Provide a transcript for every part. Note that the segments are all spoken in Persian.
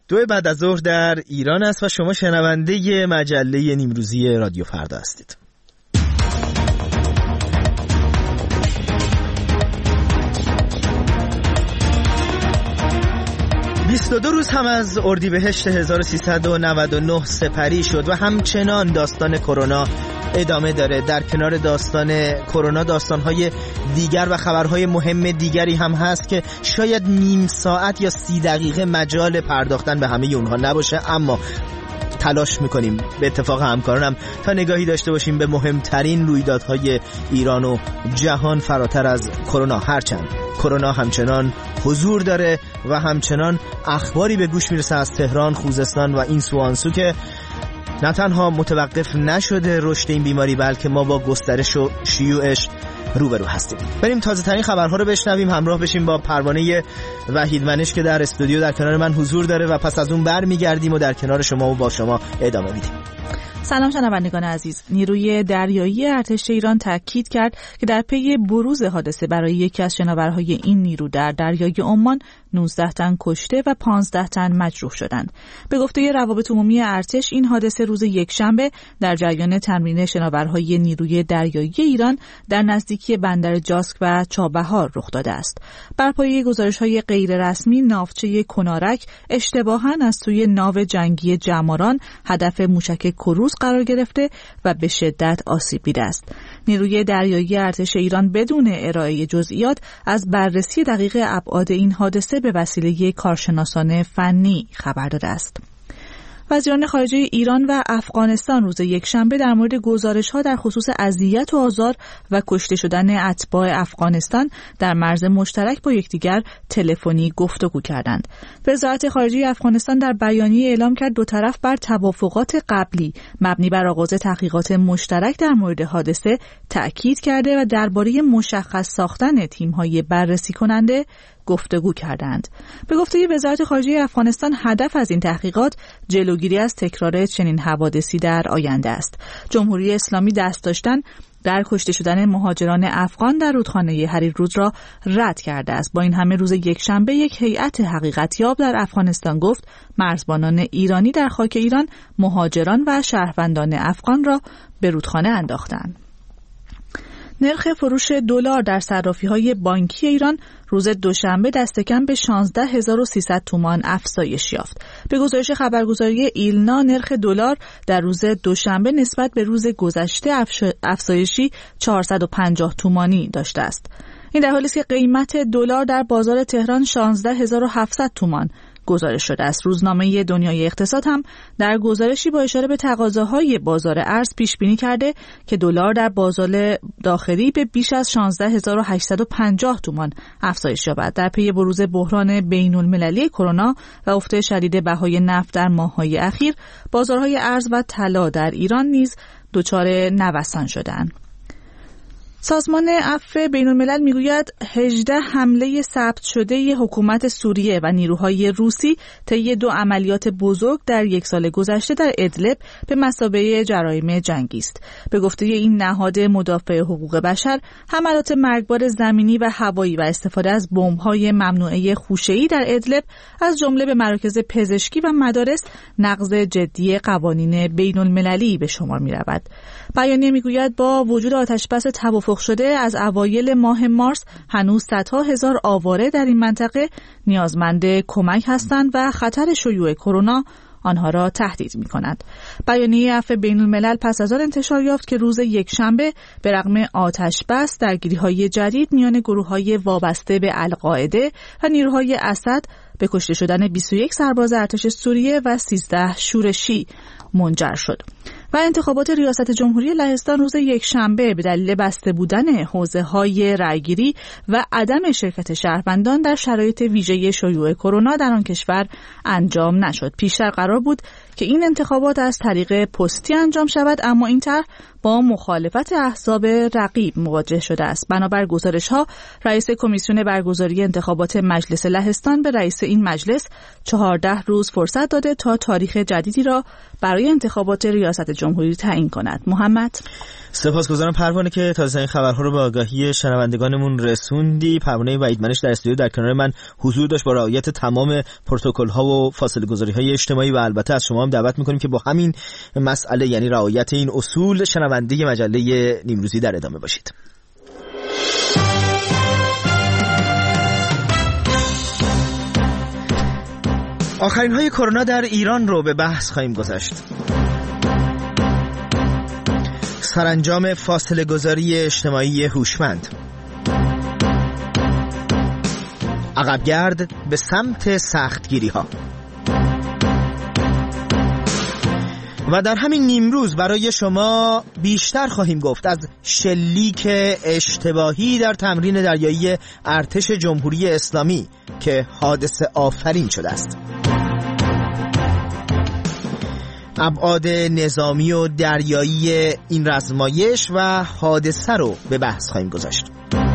2 بعد از ظهر در ایران است و شما شنونده مجله نیمروزی رادیو فردا هستید. 22 روز هم از اردیبهشت 1399 سپری شد و همچنان داستان کرونا ادامه داره. در کنار داستان کرونا داستان‌های دیگر و خبرهای مهم دیگری هم هست که شاید نیم ساعت یا 30 دقیقه مجال پرداختن به همه اونها نباشه، اما تلاش میکنیم به اتفاق همکارانم تا نگاهی داشته باشیم به مهمترین رویدادهای ایران و جهان فراتر از کرونا. هرچند کرونا همچنان حضور داره و همچنان اخباری به گوش میرسه از تهران، خوزستان و این سو آن سو که نه تنها متوقف نشده رشد این بیماری، بلکه ما با گسترش و شیوعش روبرو هستیم. بریم تازه ترین خبرها رو بشنویم، همراه بشیم با پروانه وحیدمنش که در استودیو در کنار من حضور داره و پس از اون برمیگردیم و در کنار شما و با شما ادامه میدیم. سلام شنوندگان عزیز. نیروی دریایی ارتش ایران تاکید کرد که در پی بروز حادثه برای یکی از شناورهای این نیرو در دریای عمان 19 تن کشته و 15 تن مجروح شدند. به گفته روابط عمومی ارتش این حادثه روز یکشنبه در جریان تمرین شناورهای نیروی دریایی ایران در نزدیکی بندر جاسک و چابهار رخ داده است. بر پایه گزارش‌های غیر رسمی ناوچه کنارک اشتباهاً از سوی ناو جنگی جماران هدف موشک کروز قرار گرفته و به شدت آسیب دیده است. نیروی دریایی ارتش ایران بدون ارائه جزئیات از بررسی دقیق ابعاد این حادثه به وسیله کارشناسان فنی خبر داده است. وزیران خارجه ایران و افغانستان روز یکشنبه در مورد گزارش‌ها در خصوص اذیت و آزار و کشته شدن اتباع افغانستان در مرز مشترک با یکدیگر تلفنی گفتگو کردند. وزارت خارجه افغانستان در بیانیه اعلام کرد دو طرف بر توافقات قبلی مبنی بر آغاز تحقیقات مشترک در مورد حادثه تأکید کرده و درباره مشخص ساختن تیم‌های بررسی کننده گفتگو کردند. به گفته وزارت خارجه افغانستان هدف از این تحقیقات جلوگیری از تکرار چنین حوادثی در آینده است. جمهوری اسلامی دست داشتن در کشته شدن مهاجران افغان در رودخانه هریرود را رد کرده است. با این همه روز یکشنبه یک هیئت حقیقتیاب در افغانستان گفت مرزبانان ایرانی در خاک ایران مهاجران و شهروندان افغان را به رودخانه انداختند. نرخ فروش دلار در صرافی‌های بانکی ایران روز دوشنبه دست کم به 16300 تومان افزایش یافت. به گزارش خبرگزاری ایلنا نرخ دلار در روز دوشنبه نسبت به روز گذشته افزایشی 450 تومانی داشته است. این در حالی است که قیمت دلار در بازار تهران 16700 تومان گزارش شده است. روزنامه دنیای اقتصاد هم در گزارشی با اشاره به تقاضاهای بازار ارز پیش بینی کرده که دلار در بازار داخلی به بیش از 16850 تومان افزایش یابد. در پی بروز بحران بین‌المللی کرونا و افت شدید بهای نفت در ماه‌های اخیر، بازارهای ارز و طلا در ایران نیز دچار نوسان شدند. سازمان عفو بین‌الملل میگوید 18 حمله ثبت شده حکومت سوریه و نیروهای روسی طی 2 عملیات بزرگ در 1 سال گذشته در ادلب به مثابه جرایم جنگی است. به گفته این نهاد مدافع حقوق بشر، حملات مرگبار زمینی و هوایی و استفاده از بمب‌های ممنوعه خوشه‌ای در ادلب از جمله به مراکز پزشکی و مدارس نقض جدی قوانین بین‌المللی به شمار می‌رود. بیانیه میگوید با وجود آتشبس توافق شده از اوایل ماه مارس هنوز صدها هزار آواره در این منطقه نیازمند کمک هستند و خطر شیوع کرونا آنها را تهدید می‌کند. بیانیه عفو بین‌الملل پس از آن انتشار یافت که روز یکشنبه به رغم آتش‌بس درگیری‌های جدید میان گروه‌های وابسته به القاعده و نیروهای اسد به کشته شدن 21 سرباز ارتش سوریه و 13 شورشی منجر شد. و انتخابات ریاست جمهوری لهستان روز یکشنبه به دلیل بسته بودن حوزه‌های رأیگیری و عدم شرکت شهروندان در شرایط ویژه شیوع کرونا در آن کشور انجام نشد. پیشتر قرار بود که این انتخابات از طریق پستی انجام شود، اما این طرح با مخالفت احزاب رقیب مواجه شده است. بنابر گزارش‌ها، رئیس کمیسیون برگزاری انتخابات مجلس لهستان به رئیس این مجلس 14 روز فرصت داده تا تاریخ جدیدی را برای انتخابات ریاست جمهوری تعیین کند. محمد، سپاسگزارم پروانه که تازه‌ترین خبرها رو به آگاهی شنوندگانمون رسوندی. پروانه وحیدمنش در استودیو در کنار من حضور داشت با رعایت تمام پروتکل‌ها و فاصله‌گذاری‌های اجتماعی و البته از شما هم دعوت می‌کنیم که با همین مسئله، یعنی رعایت این اصول، شنونده مجله نیمروزی در ادامه باشید. آخرین های کرونا در ایران رو به بحث خواهیم گذاشت. سرانجام فاصله گذاری اجتماعی هوشمند. عقبگرد به سمت سختگیری ها. و در همین نیمروز برای شما بیشتر خواهیم گفت از شلیک اشتباهی در تمرین دریایی ارتش جمهوری اسلامی که حادثه آفرین شده است. ابعاد نظامی و دریایی این رزمایش و حادثه رو به بحث خواهیم گذاشت.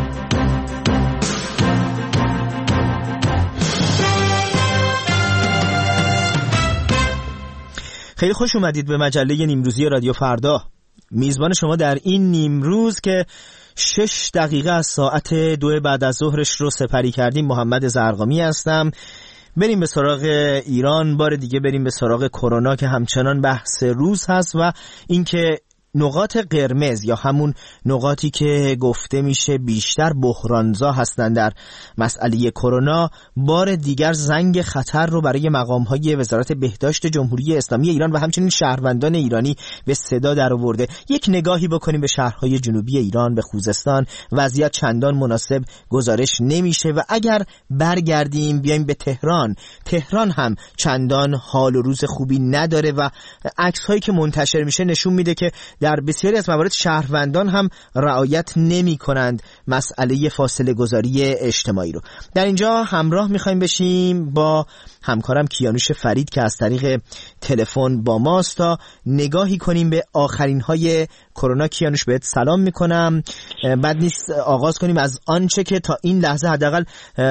خیلی خوش اومدید به مجله نیمروزی رادیو فردا. میزبان شما در این نیمروز که 6 دقیقه از ساعت 2 بعد از ظهرش رو سپری کردیم، محمد زرقامی هستم. بریم به سراغ ایران، بار دیگه بریم به سراغ کرونا که همچنان بحث روز هست و اینکه نقاط قرمز یا همون نقاطی که گفته میشه بیشتر بحرانزا هستند در مسئله کرونا، بار دیگر زنگ خطر رو برای مقام‌های وزارت بهداشت جمهوری اسلامی ایران و همچنین شهروندان ایرانی به صدا درآورده. یک نگاهی بکنیم به شهرهای جنوبی ایران، به خوزستان، وضعیت چندان مناسب گزارش نمیشه و اگر برگردیم بیایم به تهران هم چندان حال و روز خوبی نداره و عکس‌هایی که منتشر میشه نشون میده که در بسیاری از موارد شهروندان هم رعایت نمی کنند مسئله فاصله گذاری اجتماعی رو. در اینجا همراه میخوایم بشیم با همکارم کیانوش فرید که از طریق تلفن با ماست تا نگاهی کنیم به آخرین های کرونا. کیانوش، بهت سلام میکنم. بد نیست آغاز کنیم از آنچه که تا این لحظه حداقل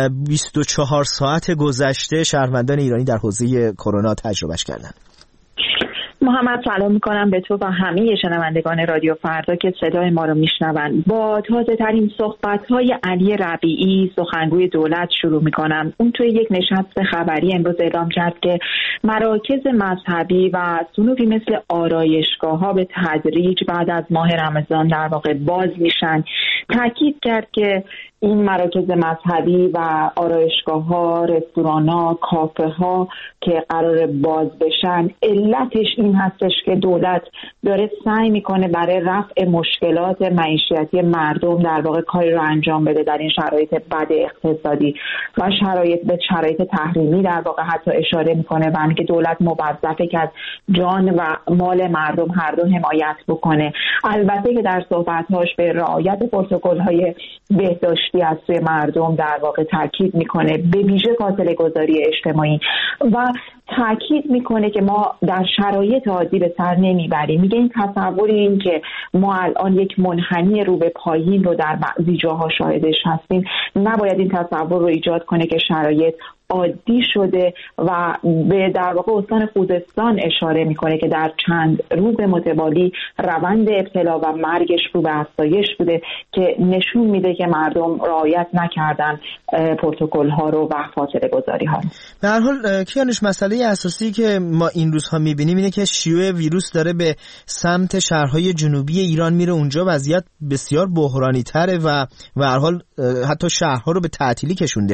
24 ساعت گذشته شهروندان ایرانی در حوزه کرونا تجربهش کردن. محمد، سلام میکنم به تو و همه شنوندگان رادیو فردا که صدای ما رو میشنون. با تازه ترین صحبت های علی ربیعی، سخنگوی دولت شروع میکنم. اون توی یک نشست خبری امروز اعلام کرد که مراکز مذهبی و صنوفی مثل آرایشگاه ها به تدریج بعد از ماه رمضان در واقع باز میشن. تاکید کرد که این مراکز مذهبی و آرایشگاه ها، رستوران ها، کافه ها که قرار باز بشن، علتش این هستش که دولت داره سعی میکنه برای رفع مشکلات معیشتی مردم در واقع کاری رو انجام بده در این شرایط بد اقتصادی و شرایط تحریمی. در واقع حتی اشاره میکنه و اینکه دولت موظفه که از جان و مال مردم هر دو حمایت بکنه. البته که در صحبت‌هاش به رعایت پروتکل‌های بهداشتی از سوی مردم در واقع تاکید میکنه، به ویژه فاصله گذاری اجتماعی، و تاکید میکنه که ما در شرایط عادی به سر نمیبریم. میگه این تصور این که ما الان یک منحنی رو به پایین رو در بعضی جاها شاهدش هستیم نباید این تصور رو ایجاد کنه که شرایط عادی شده و به در واقع استان خوزستان اشاره میکنه که در چند روز متوالی روند ابتلا و مرگش رو به افزایش بوده که نشون میده که مردم رعایت نکردن پروتکل ها رو و فاصله گذاری ها. به هر حال کیانوش، مسئله اساسی که ما این روزها میبینیم اینه که شیوع ویروس داره به سمت شهرهای جنوبی ایران میره. اونجا وضعیت بسیار بحرانی تره و به هر حال حتی شهرها رو به تعطیلی کشونده.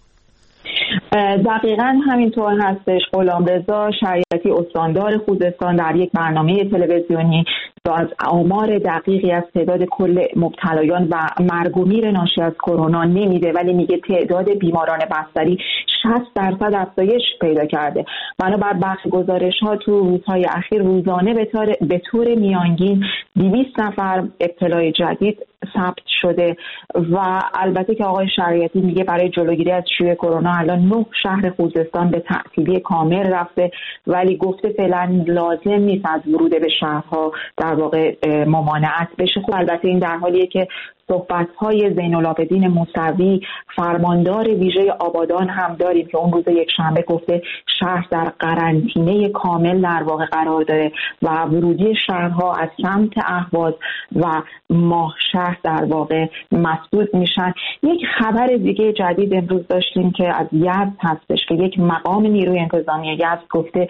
دقیقاً همینطور هستش. غلامرضا شریعتی استاندار خوزستان در یک برنامه تلویزیونی از آمار دقیقی از تعداد کل مبتلایان و مرگ و میر ناشی از کرونا نمیده، ولی میگه تعداد بیماران بستری 60% افزایش پیدا کرده. بنابر برخی گزارش‌ها تو روزهای اخیر روزانه به طور میانگین 200 نفر ابتلای جدید ثبت شده و البته که آقای شریعتی میگه برای جلوگیری از شیوع کرونا الان 9 شهر خوزستان به تعطیلی کامل رفته، ولی گفته فعلا لازم نیست از ورود به شهرها در واقع ممانعت بشه. خب البته این در حالیه که صحبت‌های زین‌العابدین موسوی فرماندار ویژه آبادان هم داریم که اون روز یکشنبه گفته شهر در قرنطینه کامل در واقع قرار داره و ورودی شهرها از سمت اهواز و ماهشهر در واقع مسدود میشن. یک خبر دیگه جدید امروز داشتیم که از یزد هستش که یک مقام نیروی انتظامی یزد گفته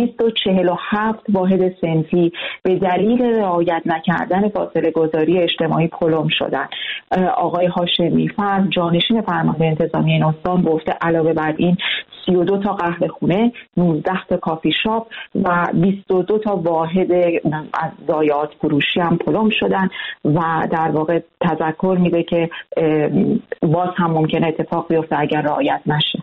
247 واحد صنفی به دلیل رعایت نکردن فاصله گذاری اجتماعی پلم شدن. آقای هاشمی فرد جانشین فرمانده انتظامی این استان گفته علاوه بر این 32 تا قهوه خونه، 19 تا کافی شاپ و 22 تا واحد از ضایعات فروشی هم پلم شدن و در واقع تذکر میده که باز هم ممکنه اتفاق بیفته اگر رعایت نشه.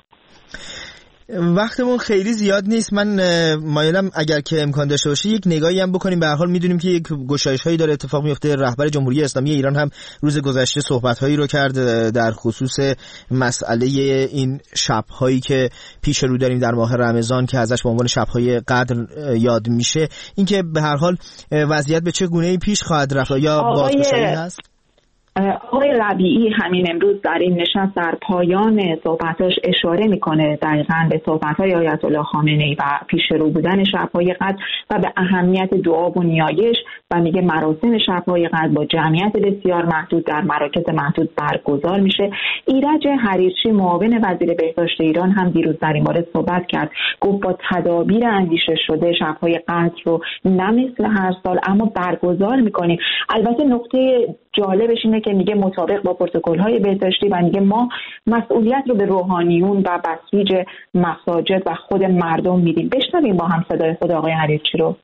وقتمون خیلی زیاد نیست، من مایلم اگر که امکان داشته باشه یک نگاهی هم بکنیم. به هر حال میدونیم که یک گشایش‌هایی داره اتفاق میفته. رهبر جمهوری اسلامی ایران هم روز گذشته صحبت‌هایی رو کرد در خصوص مسئله این شب‌هایی که پیش رو داریم در ماه رمضان که ازش به عنوان شب‌های قدر یاد میشه. اینکه به هر حال وضعیت به چه گونه‌ای پیش خواهد رفت یا بازگشایی هست؟ آقای ربیعی همین امروز در این نشست در پایان صحبتاش اشاره میکنه دقیقاً به صحبت‌های آیت الله خامنه‌ای و پیش رو بودن شب‌های قدر و به اهمیت دعا و نیایش و میگه مراسم شب‌های قدر با جمعیت بسیار محدود در مراکز محدود برگزار میشه. ایرج حریرچی معاون وزیر بهداشت ایران هم دیروز در این مورد صحبت کرد، گفت با تدابیر اندیشه شده شب‌های قدر رو نه مثل هر سال اما برگزار میکنیم. البته نکته جالبش اینه که میگه مطابق با پروتکل‌های بهداشتی و میگه ما مسئولیت رو به روحانیون و بسیج مساجد و خود مردم میدیم. بشنویم با هم صدای خود آقای حریرچی رو.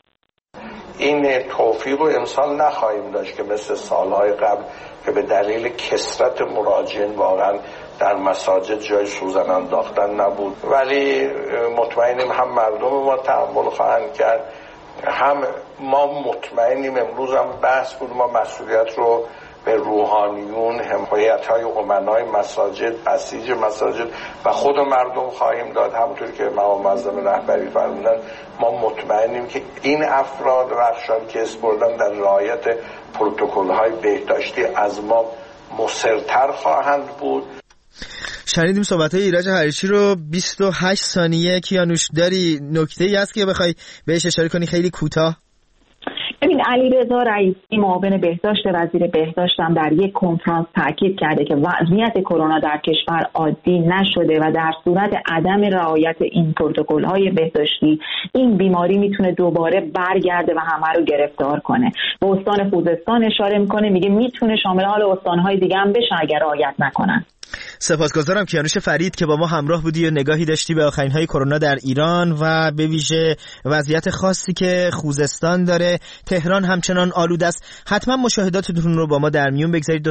این توفیق رو امسال نخواهیم داشت که مثل سالهای قبل که به دلیل کثرت مراجعین واقعا در مساجد جای سوزن انداختن نبود، ولی مطمئنیم هم مردم ما تحمل خواهند کرد، هم ما مطمئنیم. امروز هم بحث بود ما مسئولیت رو به روحانیون، حمایت‌های امنای مساجد، بسیج مساجد و خود مردم خواهیم داد. همونطور که مقام معظم رهبری فرمودن ما مطمئنیم که این افراد رخشان که اسپردن در رعایت پروتکل‌های بهداشتی از ما مصرتر خواهند بود. شنیدیم صحبت‌های ایرج حریرچی رو. 28 ثانیه کیانوش، داری نکته‌ای هست که بخوای بهش اشاره کنی خیلی کوتاه؟ ببین علیرضا رئیسی معاون بهداشت وزیر بهداشت هم در یک کنفرانس تاکید کرده که وضعیت کرونا در کشور عادی نشده و در صورت عدم رعایت این پروتکل‌های بهداشتی این بیماری میتونه دوباره برگرده و همه رو گرفتار کنه. به استان خوزستان اشاره میکنه، میگه میتونه شامل حال استان‌های دیگه هم بشه اگر رعایت نکنن. سپاسگزارم کیانوش فرید که با ما همراه بودی و نگاهی داشتی به آخرین‌های کرونا در ایران و به ویژه وضعیت خاصی که خوزستان داره. تهران همچنان آلوده است. حتما مشاهداتتون رو با ما در میون بگذارید.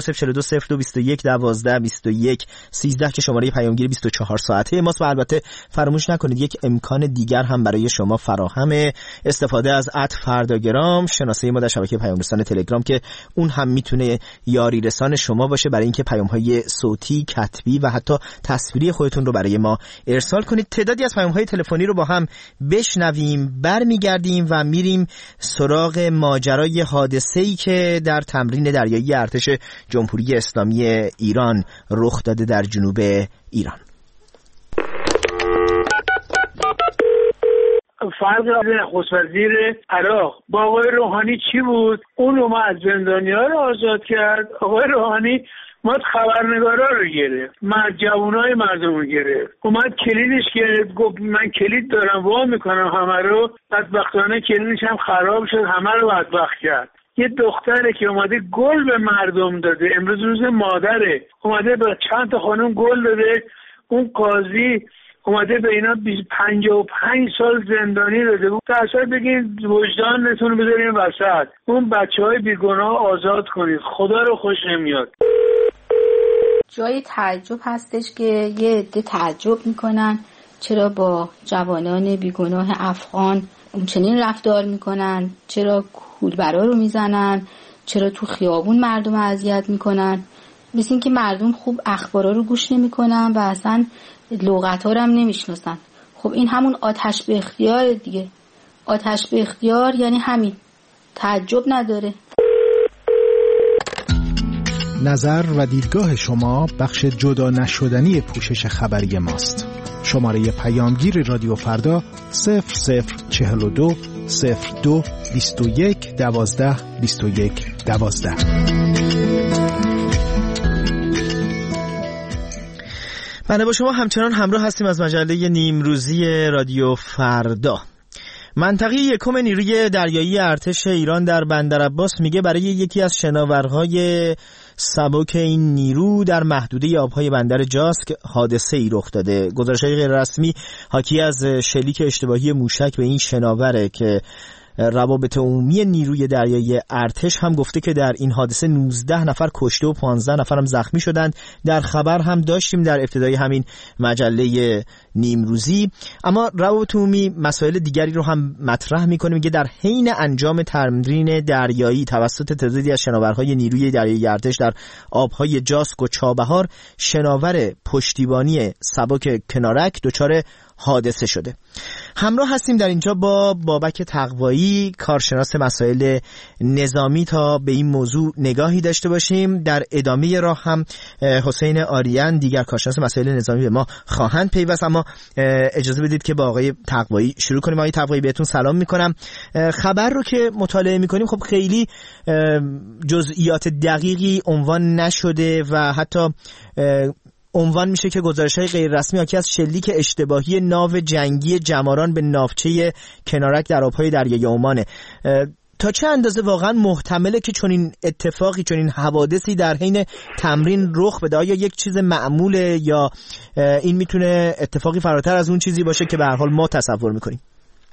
20420221122113 که شماره پیامگیر 24 ساعته ماست و البته فراموش نکنید یک امکان دیگر هم برای شما فراهمه، استفاده از @فرداگرام، شناسه ما در شبکه پیام‌رسان تلگرام که اون هم میتونه یاری رسان شما باشه برای اینکه پیام‌های صوتی، کتبی و حتی تصویری خودتون رو برای ما ارسال کنید. تعدادی از پیام‌های تلفنی رو با هم بشنویم، برمیگردیم و میریم سراغ ماجرای حادثه‌ای که در تمرین دریایی ارتش جمهوری اسلامی ایران رخ داده در جنوب ایران. فرق نخست وزیر عراق با آقای روحانی چی بود؟ اون رو ما از زندانی‌ها رو آزاد کرد. آقای روحانی ما خبرنگارا رو گرفت، جوانای مردم رو گرفت، اومد کلیدش گرفت، گفت من کلید دارم وا میکنم همه رو. بدبختانه کلیدش هم خراب شد، همه رو بدبخت کرد. یه دختره که اومده گل به مردم داده، امروز روز مادره، اومده به چند تا خانم گل داده. اون قاضی اومده به اینا 55 سال زندانی داده بود. اصلا بگین وجدانتون رو بذارین وسط، اون بچه‌های بیگناه آزاد کنید، خدا رو خوش نمیاد. جای تعجب هستش که یه عده تعجب میکنن چرا با جوانان بیگناه افغان چنین رفتار میکنن، چرا کولبرا رو میزنن، چرا تو خیابون مردم اذیت میکنن. مثل این که مردم خوب اخبارا رو گوش نمیکنن و اصلا لغت‌ها رو هم نمیشناسن. خب این همون آتش به اختیار دیگه. آتش به اختیار یعنی همین، تعجب نداره. نظر و دیدگاه شما بخش جدا نشدنی پوشش خبری ماست. شماره پیامگیر رادیو فردا 0042 02 21 12 21 12. بله، با شما همچنان همراه هستیم از مجله نیمروزی رادیو فردا. منطقه یکم نیروی دریایی ارتش ایران در بندرعباس میگه برای یکی از شناورهای سبک این نیرو در محدوده آبهای بندر جاسک حادثه ای رخ داده. گزارش‌های غیر رسمی حاکی از شلیک اشتباهی موشک به این شناوره که روابط عمومی نیروی دریایی ارتش هم گفته که در این حادثه 19 نفر کشته و 15 نفر هم زخمی شدند. در خبر هم داشتیم در ابتدای همین مجله نیمروزی. اما روابط عمومی مسائل دیگری رو هم مطرح میکنه. میگه در حین انجام تمرین دریایی توسط تعدادی از شناورهای نیروی دریایی ارتش در آبهای جاسک و چابهار، شناور پشتیبانی سبک کنارک دچار حادثه شده. همراه هستیم در اینجا با بابک تقوایی، کارشناس مسائل نظامی، تا به این موضوع نگاهی داشته باشیم. در ادامه راه هم حسین آریان، دیگر کارشناس مسائل نظامی، به ما خواهند پیوست. اما اجازه بدید که با آقای تقوایی شروع کنیم. آقای تقوایی بهتون سلام میکنم. خبر رو که مطالعه میکنیم خب خیلی جزئیات دقیقی عنوان نشده و حتی عنوان میشه که گزارش‌های غیر رسمی حاکی از شلیک اشتباهی ناو جنگی جماران به ناوچه کنارک در آبهای دریای عمانه. تا چه اندازه واقعا محتمله که چنین اتفاقی، چنین حوادثی در حین تمرین رخ بده؟ آیا یک چیز معموله یا این میتونه اتفاقی فراتر از اون چیزی باشه که به هر حال ما تصور میکنیم؟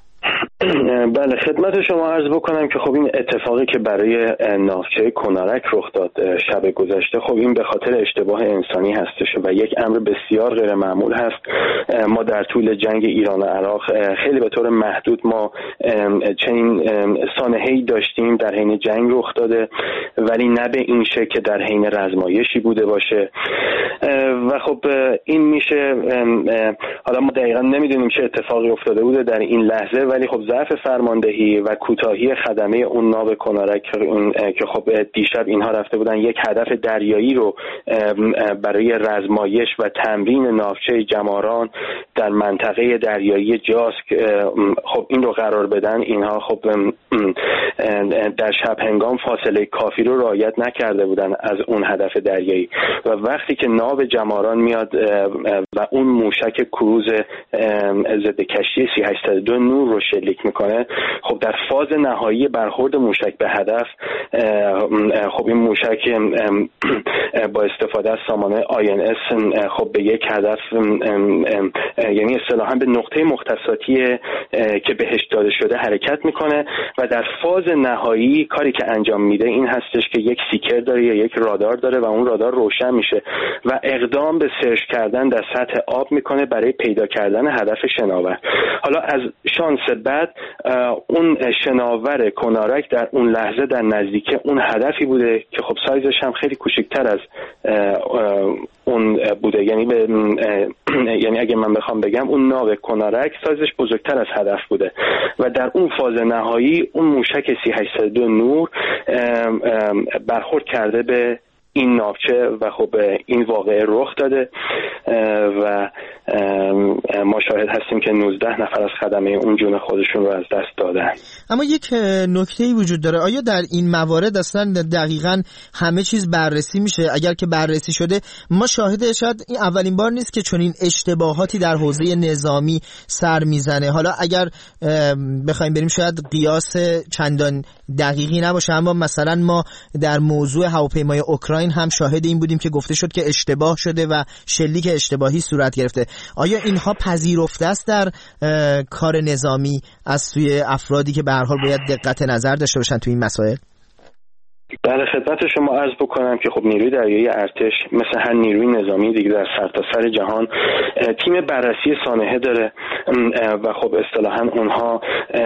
بله، خدمت شما عرض بکنم که خب این اتفاقی که برای ناوچه کنارک رخ داد شب گذشته، خب این به خاطر اشتباه انسانی هستش و یک امر بسیار غیر معمول هست. ما در طول جنگ ایران و عراق خیلی به طور محدود ما چنین سانحه‌ای داشتیم در حین جنگ رخ داده، ولی نه به این شکل که در حین رزمایشی بوده باشه. و خب این میشه، حالا ما دقیقا نمیدونیم چه اتفاقی افتاده بوده در این لحظه، ولی خب ضعف فرماندهی و کوتاهی خدمه اون ناو کنارک که خب دیشب اینها رفته بودن یک هدف دریایی رو برای رزمایش و تمرین ناوچه جماران در منطقه دریایی جاسک خب این رو قرار بدن، اینها خب در شب هنگام فاصله کافی رو رعایت نکرده بودن از اون هدف دریایی و وقتی که ناو جماران میاد و اون موشک کروز ضد کشتی 3802 نور رو شلیک میکنه، خب در فاز نهایی برخورد موشک به هدف خب این موشک با استفاده از سامانه INS خب به یک هدف، یعنی اصطلاحاً به نقطه مختصاتی که بهش داده شده حرکت میکنه و در فاز نهایی کاری که انجام میده این هستش که یک سیکر داره یا یک رادار داره و اون رادار روشن میشه و اقدام به سرچ کردن در سطح آب میکنه برای پیدا کردن هدف شناور. حالا از شانس بعد اون شناور کنارک در اون لحظه در نزدیکی اون هدفی بوده که خب سایزش هم خیلی کوچکتر از اون بوده، یعنی اگه من بخوام بگم اون ناو کنارک سایزش بزرگتر از هدف بوده و در اون فاز نهایی اون موشک 3802 نور برخورد کرده به این ناوچه و خب این واقعه رخ داده و ما شاهد هستیم که 19 نفر از خدمه اون جون خودشون رو از دست دادن. اما یک نکته‌ای وجود داره، آیا در این موارد اصلا دقیقاً همه چیز بررسی میشه؟ اگر که بررسی شده، ما شاهد شاید این اولین بار نیست که چنین اشتباهاتی در حوزه نظامی سر میزنه. حالا اگر بخوایم بریم شاید قیاس چندان دقیقی نباشه، اما مثلا ما در موضوع هواپیمای اوکراین هم شاهد این بودیم که گفته شد که اشتباه شده و شلیک اشتباهی صورت گرفته. آیا اینها پذیرفته است در کار نظامی از سوی افرادی که به هر حال باید دقت نظر داشته باشن تو این مسائل؟ بله، خدمت شما عرض بکنم که خب نیروی دریایی ارتش مثل هر نیروی نظامی دیگه در سرتاسر جهان تیم بررسی سانحه داره و خب اصطلاحاً اونها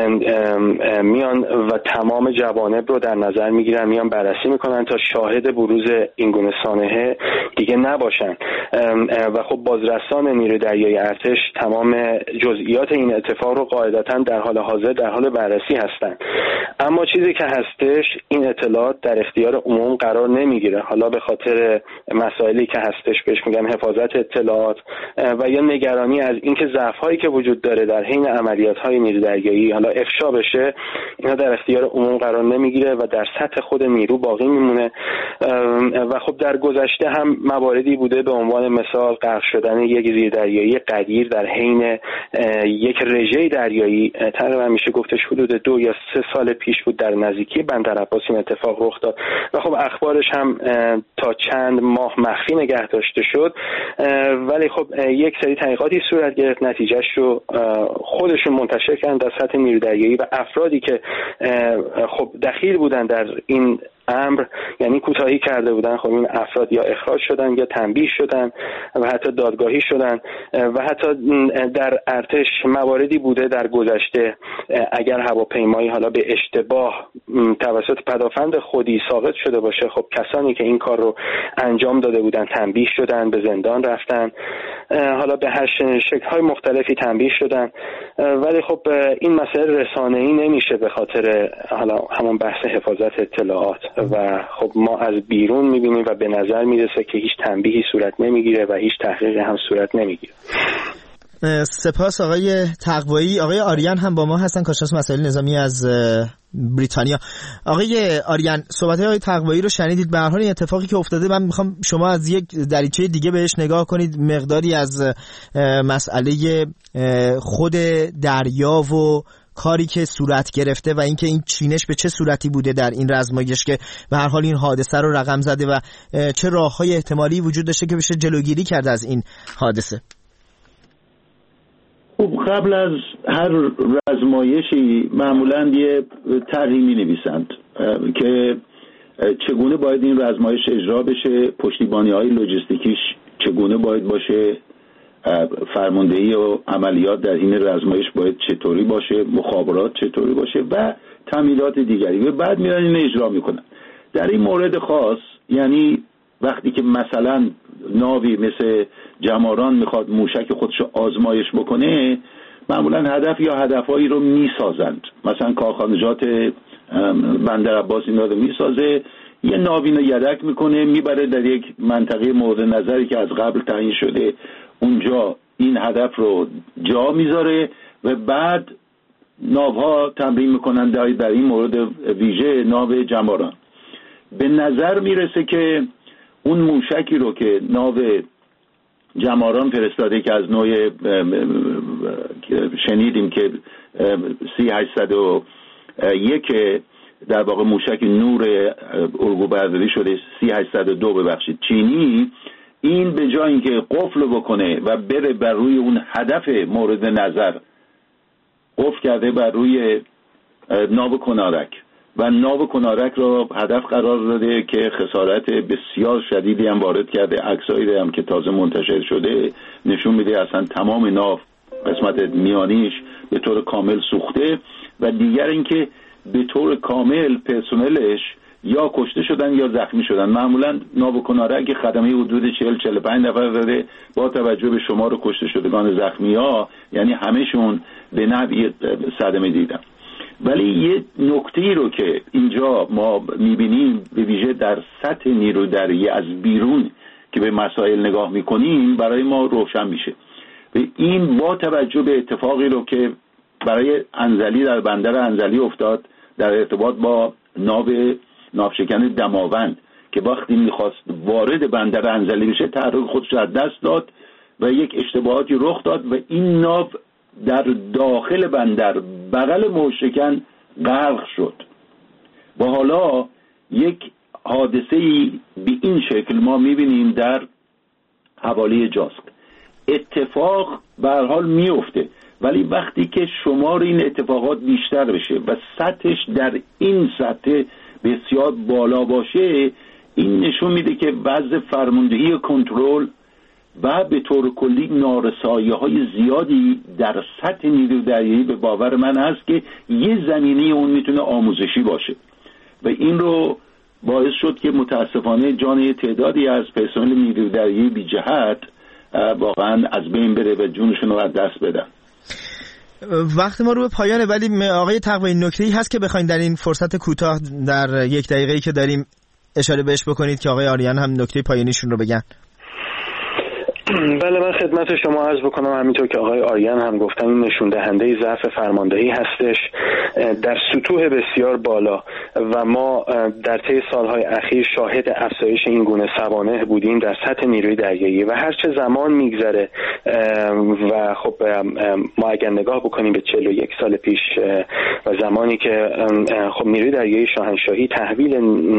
میان و تمام جوانب رو در نظر میگیرن، میان بررسی میکنن تا شاهد بروز این گونه سانحه دیگه نباشن و خب بازرسان نیروی دریایی ارتش تمام جزئیات این اتفاق رو قاعدتاً در حال حاضر در حال بررسی هستن. اما چیزی که هستش، این اطلاعات در اختیار عموم قرار نمیگیره، حالا به خاطر مسائلی که هستش بهش میگن حفاظت اطلاعات و یا نگرانی از اینکه ضعف‌هایی که وجود داره در حین عملیات‌های نیروی دریایی حالا افشا بشه، اینا در اختیار عموم قرار نمیگیره و در سطح خود نیرو باقی میمونه. و خب در گذشته هم مواردی بوده، به عنوان مثال غرق شدن یک زیردریایی قدیر در حین یک رژه دریایی، تقریبا میشه گفتش حدود 2 یا 3 سال پیش بود، در نزدیکی بندرعباس این اتفاق رخ داد و خب اخبارش هم تا چند ماه مخفی نگه داشته شد، ولی خب یک سری تحقیقاتی صورت گرفت، نتیجهش رو خودشون منتشر کردن در سطح نیروی دریایی و افرادی که خب دخیل بودن در این امر، یعنی کوتاهی کرده بودن، خب این افراد یا اخراج شدن یا تنبیه شدن و حتی دادگاهی شدن و حتی در ارتش مواردی بوده در گذشته اگر هواپیمایی حالا به اشتباه توسط پدافند خودی ساقط شده باشه، خب کسانی که این کار رو انجام داده بودن تنبیه شدن، به زندان رفتن، حالا به هر شکل‌های مختلفی تنبیه شدن. ولی خب این مسئله رسانه‌ای نمیشه به خاطر حالا همون بحث حفاظت اطلاعات و خب ما از بیرون میبینیم و به نظر میرسه که هیچ تنبیهی صورت نمیگیره و هیچ تحقیقی هم صورت نمیگیره. سپاس آقای تقوایی. آقای آریان هم با ما هستن، کارشناس مسائل نظامی از بریتانیا. آقای آریان، صحبت‌های آقای تقوایی رو شنیدید. به هر حال این اتفاقی که افتاده، من میخوام شما از یک دریچه دیگه بهش نگاه کنید، مقداری از مسئله خود دریا و کاری که صورت گرفته و اینکه این چینش به چه صورتی بوده در این رزمایش که به هر حال این حادثه رو رقم زده و چه راه‌های احتمالی وجود داشته که بشه جلوگیری کرد از این حادثه. خب قبل از هر رزمایشی معمولاً یه طرحی می‌نویسند که چگونه باید این رزمایش اجرا بشه، پشتیبانی‌های لوجستیکیش چگونه باید باشه، فرماندهی و عملیات در این رزمایش باید چطوری باشه، مخابرات چطوری باشه و تمهیدات دیگری، و بعد میرن این اجرا میکنن. در این مورد خاص، یعنی وقتی که مثلا ناوی مثل جماران میخواد موشک خودشو آزمایش بکنه، معمولا هدف یا هدفهایی رو میسازند. مثلا کارخانجات بندرعباس اینا رو میسازه، یه ناوی رو یدک میکنه، میبره در یک منطقه مورد نظری که از قبل تعیین شده، اونجا این هدف رو جا میذاره و بعد ناوها تمرین میکنن در این مورد ویژه ناو جماران. به نظر میرسه که اون موشکی رو که ناو جماران فرستاده که از نوع شنیدیم که 3801 در واقع موشک نور الگوبرداری شده، 3802 ببخشید چینی، این به جای اینکه قفل بکنه و بره بر روی اون هدف مورد نظر، قفل کرده بر روی ناو کنارک و ناو کنارک رو هدف قرار داده که خسارت بسیار شدیدی هم وارد کرده. عکسایی هم که تازه منتشر شده نشون میده اصلا تمام ناو قسمت میانیش به طور کامل سوخته و دیگر اینکه به طور کامل پرسنلش یا کشته شدن یا زخمی شدن. معمولا ناو کنارک خدمه حدود 40-45 نفر داره، با توجه به شمار کشته شدگان زخمی ها یعنی همشون به نحوی صدمه دیدن. ولی یه نکته‌ای رو که اینجا ما میبینیم به ویژه در سطح نیروی دریایی از بیرون که به مسائل نگاه میکنیم برای ما روشن میشه. این با توجه به اتفاقی رو که برای انزلی در بندر انزلی افتاد در ارتباط با ناوشکن دماوند که وقتی میخواست وارد بندر انزلی بشه تحرک خودش از دست داد و یک اشتباهاتی رخ داد و این ناو در داخل بندر بغل موشکن غرق شد. و حالا یک حادثه‌ای به این شکل ما میبینیم در حوالی جاسک. اتفاق به هر حال میفته، ولی وقتی که شمار این اتفاقات بیشتر بشه و سطحش در این سطح بسیار بالا باشه، این نشون میده که وضع فرماندهی کنترل و به طور کلی نارسایی‌های زیادی در سطح نیروی دریایی به باور من هست که یه زمینه اون میتونه آموزشی باشه و این رو باعث شد که متاسفانه جان تعدادی از پرسنل نیروی دریایی بی جهت واقعا از بین بره و جونشون رو از دست بدن. وقت ما رو به پایانه، ولی آقای تقوایی نکته‌ای هست که بخواید در این فرصت کوتاه در 1 دقیقه‌ای که داریم اشاره بهش بکنید که آقای آریان هم نکته پایانیشون رو بگن. بله، من خدمت شما عرض بکنم همینطور که آقای آریان هم گفتن این نشون دهنده ضعف فرماندهی هستش در سطوح بسیار بالا و ما در طی سالهای اخیر شاهد افزایش این گونه سوانح بودیم در سطح نیروی دریایی و هر چه زمان میگذره و خب ما اگر نگاه بکنیم به 41 سال پیش و زمانی که خب نیروی دریایی شاهنشاهی تحویل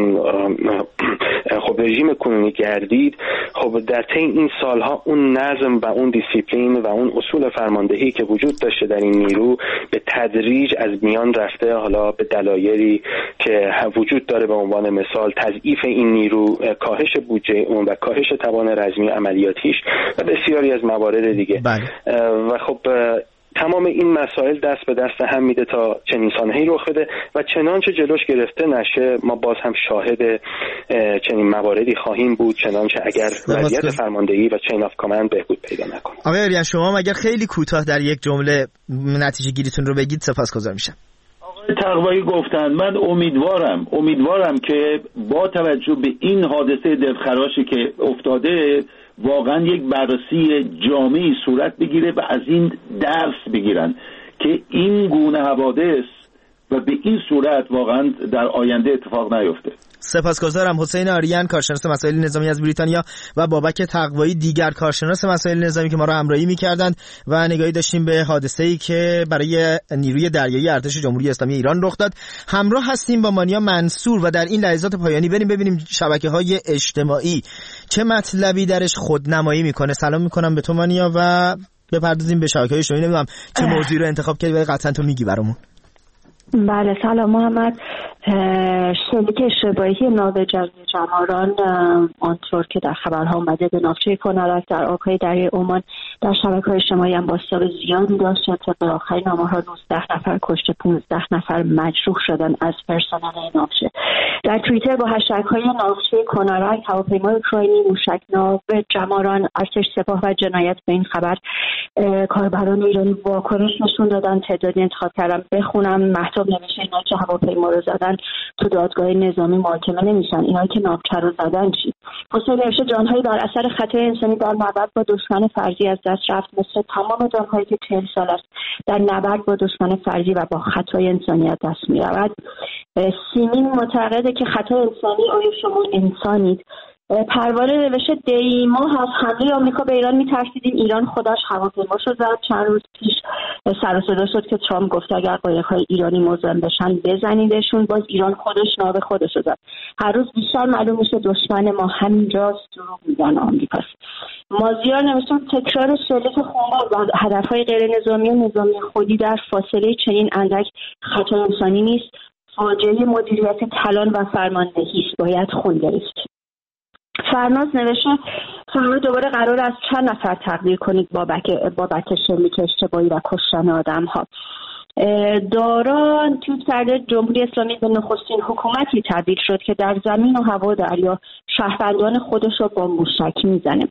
خب رژیم کنونی گردید، خب در طی این سالها اون نظم و اون دیسیپلین و اون اصول فرماندهی که وجود داشته در این نیرو به تدریج از میان رفته، حالا به دلایلی که وجود داره، به عنوان مثال تضعیف این نیرو، کاهش بودجه اون و کاهش توان رزمی عملیاتیش و بسیاری از موارد دیگه. و خب تمام این مسائل دست به دست هم میده تا چنین سانحه‌ای رخ بده و چنانچه جلوش گرفته نشه ما باز هم شاهد چنین مواردی خواهیم بود، چنانچه اگر وضعیت فرماندهی و چین آف کامند بهبود پیدا نکنه. آقای آریان شما اگر خیلی کوتاه در یک جمله نتیجه گیریتون رو بگید سپاسگزار میشم. آقای تقوایی گفتن من امیدوارم که با توجه به این حادثه دلخراشی که افتاده واقعا یک بررسی جامعی صورت بگیره و از این درس بگیرن که این گونه حوادث و به این صورت واقعا در آینده اتفاق نیفته. سپاسگزارم. حسین آریان، کارشناس مسائل نظامی از بریتانیا و بابک تقوایی، دیگر کارشناس مسائل نظامی که ما را همراهی می‌کردند و نگاهی داشتیم به حادثه‌ای که برای نیروی دریایی ارتش جمهوری اسلامی ایران رخ داد. همراه هستیم با مانیا منصور و در این لحظات پایانی بریم ببینیم شبکه‌های اجتماعی چه مطلبی درش خودنمایی می‌کنه. سلام می‌کنم به تو مانیا و بپردازیم به شبکه‌های اجتماعی. نمی‌دونم چه موضوعی رو انتخاب کردی ولی قطعاً تو میگی برامون. بله سلام محمد. شلیک اشتباهی ناو جماران آنطور که در خبرها اومده به ناوچه کنارک در آبهای دریای عمان در شبکه‌های اجتماعی هم بازتاب زیادی داشت تا به آخرین آمارها 19 نفر کشته 15 نفر مجروح شدن از پرسنل ناوچه. در توییتر با هشتگ‌های ناوچه کنارک، هواپیمای اوکراینی، موشک ناو جماران، ارتش سپاه و جنایت به این خبر کاربران ایرانی واکنش نشون دادن. تعدادی انتخاب کردم بخونم. مهتاب نوشته اینا که هواپیما رو زدن تو دادگاه نظامی محاکمه نمیشن، اینا که ناوچه رو زدن چی؟ حسین نوشته جانهایی بر اثر خطای انسانی در نبرد با دشمن فرضی از دست رفت، مثل تمام جانهایی که 40 سال است در نبرد با دشمن فرضی و با خطای انسانی از دست میرود. سیمین معتقده که خطای انسانی، آیا شما انسانید؟ پروانه نوشته دیما از حمله آمریکا به ایران میترسیدیم، ایران خودش هواپیماشو زد. چند روز پیش سر و صدا شد که ترامپ گفت اگر قایق‌های ایرانی مزاحم بشن بزنیدشون، باز ایران خودش ناو خودشو زد. هر روز بیشتر معلوم میشه دشمن ما همینجاست، دروغ میگن آمریکاست. مازیار نوشته تکرار شلیک خونبار و هدفهای غیر نظامی و نظامی خودی در فاصله چنین اندک خطای انسانی نیست، فاجعه مدیریت کلان و فرماندهی است، باید خون گرفت. فرناز نوشته فردا دوباره قرار از چند نفر تقدیر کنید بابک شلیک اشتباهی و کشتن آدم ها. داران توییت کرده جمهوری اسلامی به نخستین حکومتی تبدیل شد که در زمین و هوا و دریا شهروندان خودش رو با موشک میزنه.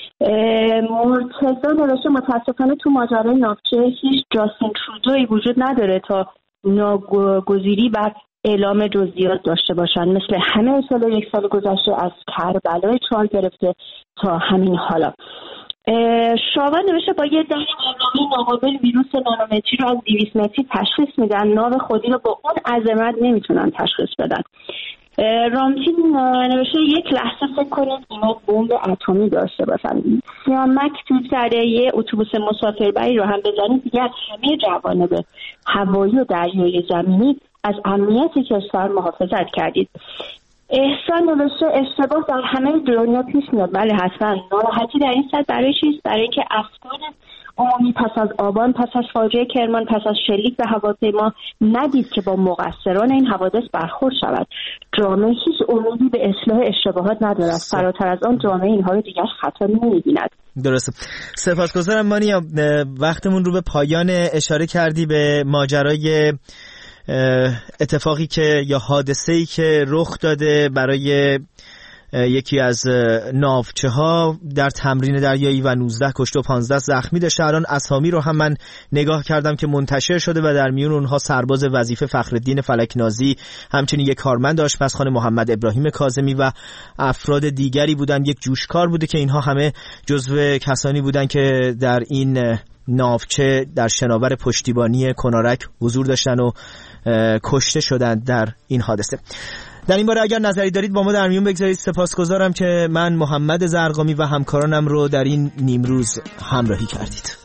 مرتضی نوشته متاسفانه تو ماجرای ناوچه هیچ جاستین ترودویی وجود نداره تا ناگزیری بر اعلام جزئیات داشته باشن، مثل همه سال 1 سال گذشته از کربلای 4 گرفته تا همین حالا. شاور نوشته با یه دونه برنامه ناقابل ویروس نانومتری رو از 200 متری تشخیص میدن، ناو خودی رو با اون عظمت نمیتونن تشخیص بدن. رامتین نوشته یک لحظه فکر کنید اینا بمب اتمی داشته باشن. سیامک توییت کرده یه اتوبوس مسافربری رو هم بزنید دیگه از همه جوانب هوایی و دریایی زمینی از امنیت کشور محافظت کردید. احسان نوشته اشتباه در همه دنیا پیش میاد. بله حتما. ناراحتی در این سطح برای چیست؟ برای اینکه افکار عمومی پس از آبان، پس از فاجعه کرمان، پس از شلیک به هواپیما ندید که با مقصران این حوادث برخورد شود. جامعه هیچ امیدی به اصلاح اشتباهات ندارد. فراتر از آن جامعه اینها رو دیگر خطا نمی‌بیند. درسته. سپاسگزارم مانیا، وقتمون رو به پایان. اشاره کردی به ماجرای اتفاقی که یا حادثه‌ای که رخ داده برای یکی از ناوچه ها در تمرین دریایی و 19 کشته و 15 زخمی داشته. الان اسامی رو هم من نگاه کردم که منتشر شده و در میون اونها سرباز وظیفه فخرالدین فلکنازی، همچنین یک کارمند آشپزخانه محمد ابراهیم کاظمی و افراد دیگری بودن. یک جوشکار بوده که اینها همه جزو کسانی بودن که در این ناوچه در شناور پشتیبانی کنارک حضور داشتن و کشته شدند در این حادثه. در این باره اگر نظری دارید با ما در میون بگذارید. سپاسگزارم که من محمد زرقامی و همکارانم رو در این نیمروز همراهی کردید.